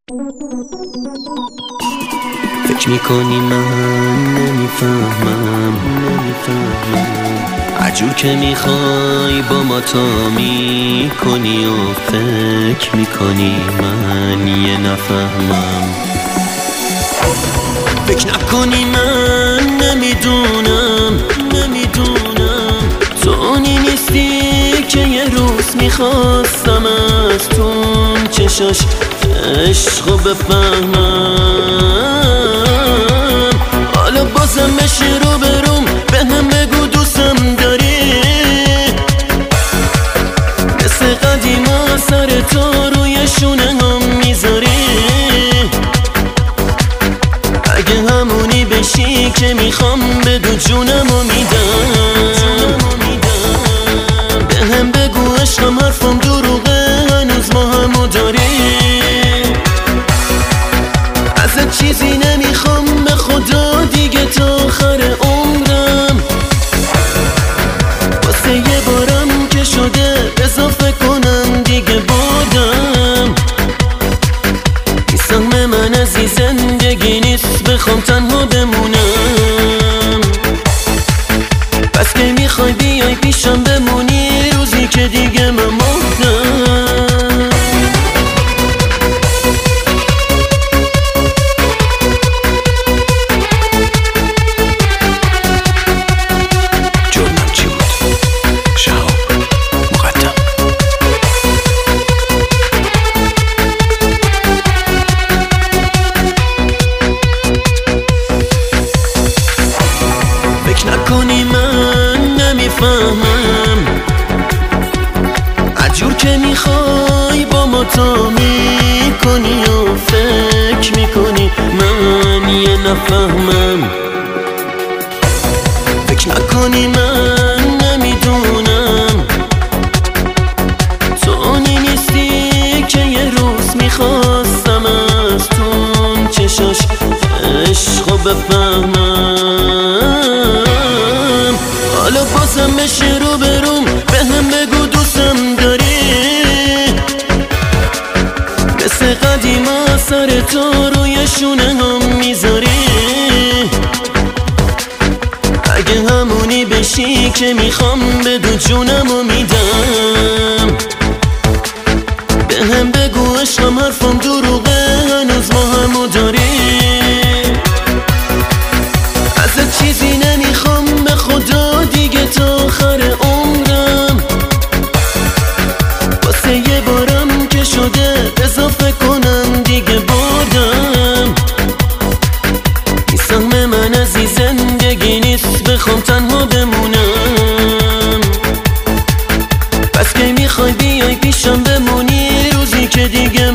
فکر میکنی من نمیفهمم عجور که میخوای با ما تا میکنی و فکر میکنی من یه نفهمم. فکر نکنی من نمیدونم تو اونی نیستی که یه روز میخواستم از تو چشاش عشقو بفهمم. حالا بازم بشی رو بروم به هم بگو دوستم داری، مثل قدیما سر تو روی شونه هم میذاری. اگه همونی بشی که میخوام بدو جونمو میدم. به هم بگو عشقم حرفم دروغه هنوز ما همو داری. ازت چیزی نمیخوام به خدا دیگه تا آخر عمرم. واسه یه بارم که شده اضافه کنم دیگه بردم. این سهم من از این زندگی نیست بخوام تنها بمونم. پس که میخوای بیای پیشم بمونی روزی که دیگه من مردم. نکنی من نمیفهمم عجور که میخوای با ما تا میکنی و فکر میکنی من یه نفهمم. فکر نکنی من نمیدونم تو اونی نیستی که یه روز میخواستم از تو چشاش عشقو بفهمم. حالا بازم بشی رو بروم به هم بگو دوستم داری، مثل قدیما سر تو روی شونه هم میذاری. اگه همونی بشی که میخوام بدو جونمو میدم. به هم بگو عشقم حرفم دروغه هنوز ما همو داری. ازت چیزی نمیخوام به خدا دیگه تا آخر عمرم. واسه یه بارم که شده اضافه کنم دیگه بردم. این سهم من از این زندگی نیست بخوام تنها بمونم. پس که میخوای بیای پیشم بمونی روزی که دیگه